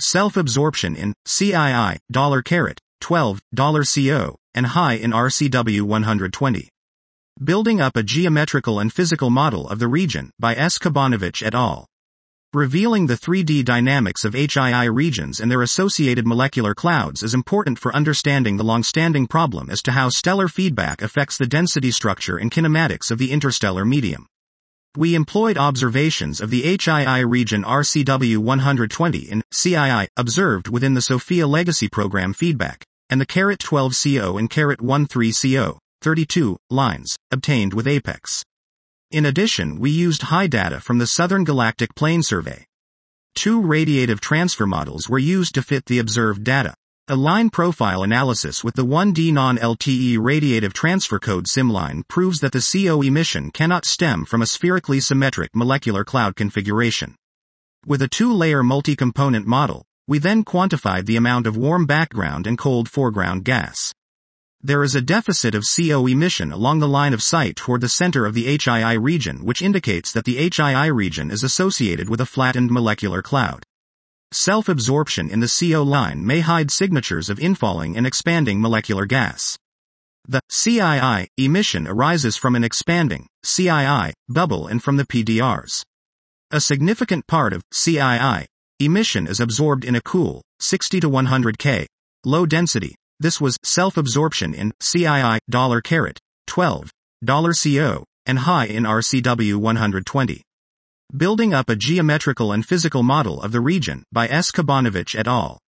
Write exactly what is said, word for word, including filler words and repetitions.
self-absorption in C I I, caret twelve C O, and high in R C W one hundred twenty. Building up a geometrical and physical model of the region, by S. Kabanovich et al. Revealing the three D dynamics of H I I regions and their associated molecular clouds is important for understanding the long-standing problem as to how stellar feedback affects the density structure and kinematics of the interstellar medium. We employed observations of the H I I region R C W one hundred twenty in C I I, observed within the SOFIA Legacy Program feedback, and the caret twelve C O and caret thirteen C O, thirty-two, lines, obtained with APEX. In addition, we used high data from the Southern Galactic Plane Survey. Two radiative transfer models were used to fit the observed data. A line profile analysis with the one D non-L T E radiative transfer code SIMLINE proves that the C O emission cannot stem from a spherically symmetric molecular cloud configuration. With a two-layer multi-component model, we then quantified the amount of warm background and cold foreground gas. There is a deficit of C O emission along the line of sight toward the center of the H I I region, which indicates that the H I I region is associated with a flattened molecular cloud. Self-absorption in the C O line may hide signatures of infalling and expanding molecular gas. The C I I emission arises from an expanding C I I bubble and from the P D Rs. A significant part of C I I emission is absorbed in a cool, sixty to one hundred K, low density. This was self-absorption in C I I, caret twelve C O, and high in R C W one hundred twenty. Building up a geometrical and physical model of the region, by S. Kabanovich et al.